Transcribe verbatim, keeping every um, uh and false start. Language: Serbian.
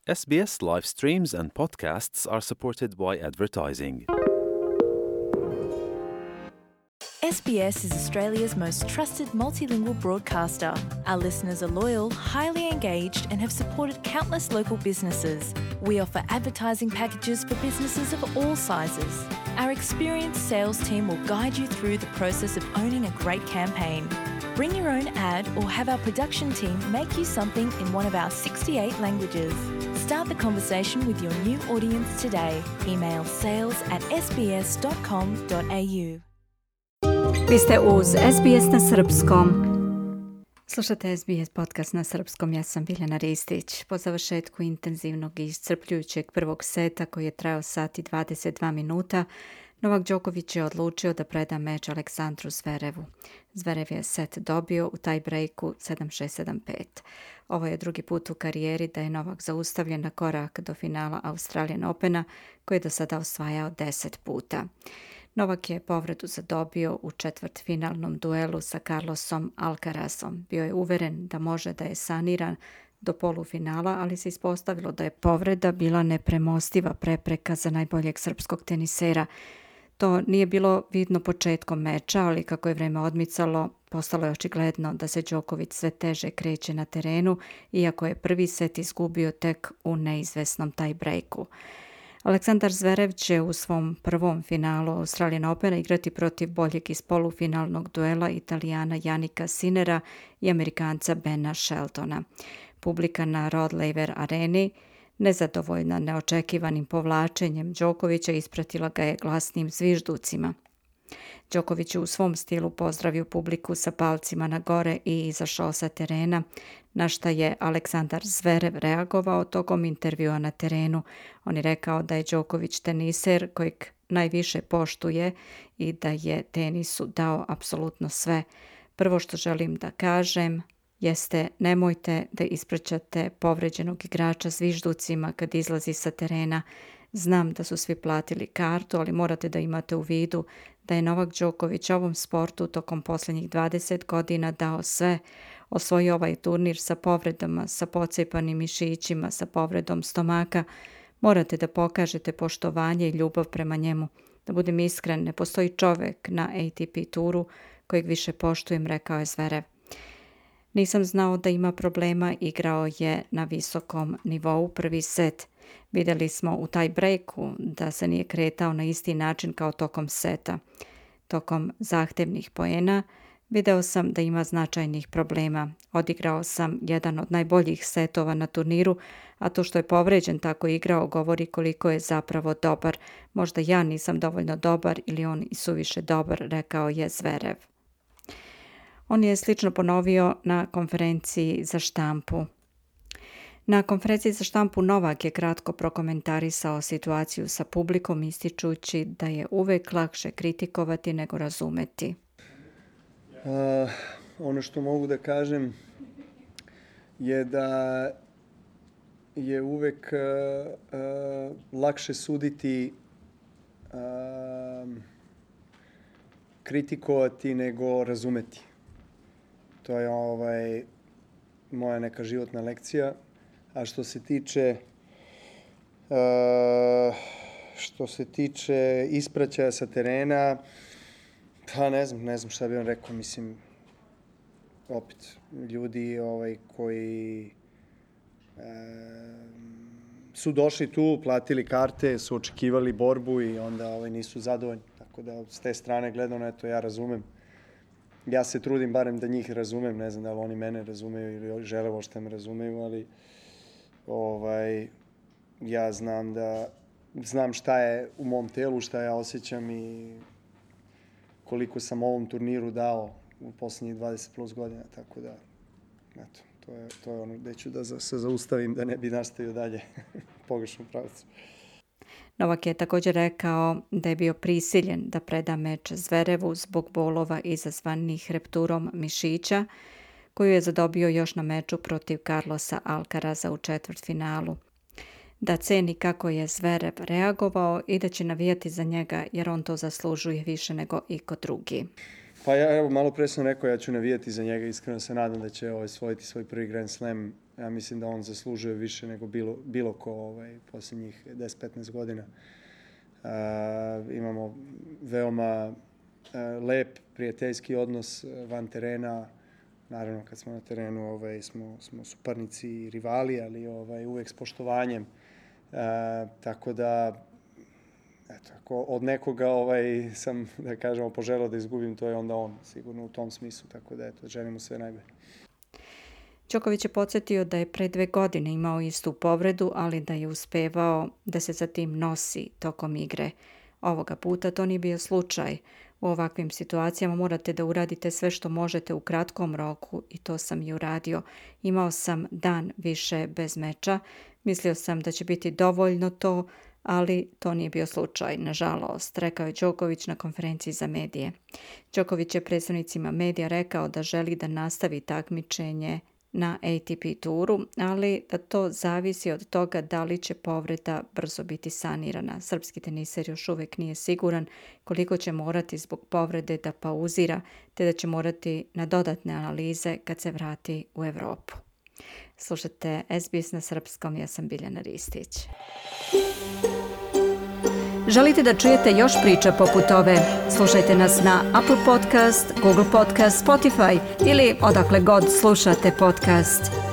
S B S live streams and podcasts are supported by advertising. S B S is Australia's most trusted multilingual broadcaster. Our listeners are loyal, highly engaged, and have supported countless local businesses. We offer advertising packages for businesses of all sizes. Our experienced sales team will guide you through the process of owning a great campaign. Bring your own ad or have our production team make you something in one of our sixty-eight languages. Start the conversation with your new audience today. Email sales at s b s dot com dot a u. Vi ste uz S B S na srpskom. Slušate S B S podcast na srpskom, ja sam Biljana Ristić. Po završetku intenzivnog i iscrpljujućeg prvog seta koji je trajao sat i dvadeset dva minuta, Novak Đoković je odlučio da preda meč Aleksandru Zverevu. Zverev je set dobio u tie-breaku sedam šest sedam pet. Ovo je drugi put u karijeri da je Novak zaustavljen na korak do finala Australian Opena, koji je do sada osvajao deset puta. Novak je povredu zadobio u četvrtfinalnom duelu sa Carlosom Alcarazom. Bio je uveren da može da je saniran do polufinala, ali se ispostavilo da je povreda bila nepremostiva prepreka za najboljeg srpskog tenisera. To nije bilo vidno početkom meča, ali kako je vreme odmicalo, postalo je očigledno da se Đoković sve teže kreće na terenu, iako je prvi set izgubio tek u neizvesnom tie-breaku. Aleksandar Zverev će u svom prvom finalu Australian Opena igrati protiv boljeg iz polufinalnog duela Italijana Jannika Sinnera i Amerikanca Bena Sheltona. Publika na Rod Laver areni, nezadovoljna neočekivanim povlačenjem Đokovića, ispratila ga je glasnim zvižducima. Đoković je u svom stilu pozdravio publiku sa palcima na gore i izašao sa terena, na šta je Aleksandar Zverev reagovao tokom intervjua na terenu. On je rekao da je Đoković teniser kojeg najviše poštuje i da je tenisu dao apsolutno sve. Prvo što želim da kažem jeste nemojte da ispraćate povređenog igrača zvižducima kad izlazi sa terena. Znam da su svi platili kartu, ali morate da imate u vidu da je Novak Đoković ovom sportu tokom posljednjih dvadeset godina dao sve. Osvojio ovaj turnir sa povredama, sa pocepanim mišićima, sa povredom stomaka. Morate da pokažete poštovanje i ljubav prema njemu. Da budem iskren, ne postoji čovjek na A T P turu kojeg više poštujem, rekao je Zverev. Nisam znao da ima problema, igrao je na visokom nivou prvi set. Vidjeli smo u tie-breaku da se nije kretao na isti način kao tokom seta. Tokom zahtevnih poena video sam da ima značajnih problema. Odigrao sam jedan od najboljih setova na turniru, a to što je povređen tako igrao govori koliko je zapravo dobar. Možda ja nisam dovoljno dobar ili on i suviše dobar, rekao je Zverev. On je slično ponovio na konferenciji za štampu. Na konferenciji za štampu Novak je kratko prokomentarisao situaciju sa publikom, ističući da je uvek lakše kritikovati nego razumeti. Uh, ono što mogu da kažem je da je uvek uh, uh, lakše suditi, uh, kritikovati nego razumeti. To je ovaj, moja neka životna lekcija. A što se tiče uh, što se tiče ispraćaja sa terena, pa ne znam, ne znam šta bih vam rekao, mislim, opet, ljudi ovaj, koji uh, su došli tu, platili karte, su očekivali borbu i onda ovaj, nisu zadovoljni. Tako da s te strane gledano, eto, ja razumem. Ja se trudim barem da njih razumem, ne znam da li oni mene razumeju ili žele možda me razumeju, ali ovaj, ja znam da znam šta je u mom telu, šta ja osjećam i koliko sam ovom turniru dao u posljednjih dvadeset plus godina, tako da eto, to je, to je ono gde ću da se zaustavim da ne bi nastavio dalje pogrešnom pravcu. Novak je također rekao da je bio prisiljen da preda meč Zverevu zbog bolova izazvanih repturom mišića, koju je zadobio još na meču protiv Carlosa Alcaraza u četvrtfinalu. Da ceni kako je Zverev reagovao i da će navijati za njega jer on to zaslužuje više nego iko drugi. Pa ja, evo, malo pre sam rekao, ja ću navijati za njega, iskreno se nadam da će ovaj, osvojiti svoj prvi Grand Slam Ja mislim da on zaslužuje više nego bilo, bilo ko ovaj, posljednjih deset do petnaest godina. Uh, imamo veoma uh, lep, prijateljski odnos van terena. Naravno, kad smo na terenu, ovaj, smo, smo suparnici i rivali, ali ovaj, uvek s poštovanjem. Uh, tako da, eto, ako od nekoga ovaj, sam, da kažemo, poželao da izgubim, to je onda on, sigurno u tom smislu. Tako da, eto, želim mu sve najbolje. Đoković je podsjetio da je pre dve godine imao istu povredu, ali da je uspevao da se sa tim nosi tokom igre. Ovoga puta to nije bio slučaj. U ovakvim situacijama morate da uradite sve što možete u kratkom roku i to sam i uradio. Imao sam dan više bez meča. Mislio sam da će biti dovoljno to, ali to nije bio slučaj, nažalost, rekao je Đoković na konferenciji za medije. Đoković je predstavnicima medija rekao da želi da nastavi takmičenje na A T P turu, ali da to zavisi od toga da li će povreda brzo biti sanirana. Srpski teniser još uvijek nije siguran koliko će morati zbog povrede da pauzira, te da će morati na dodatne analize kad se vrati u Evropu. Slušate S B S na srpskom, ja sam Biljana Ristić. Želite da čujete još priča poput ove? Slušajte nas na Apple Podcast, Google Podcast, Spotify ili odakle god slušate podcast.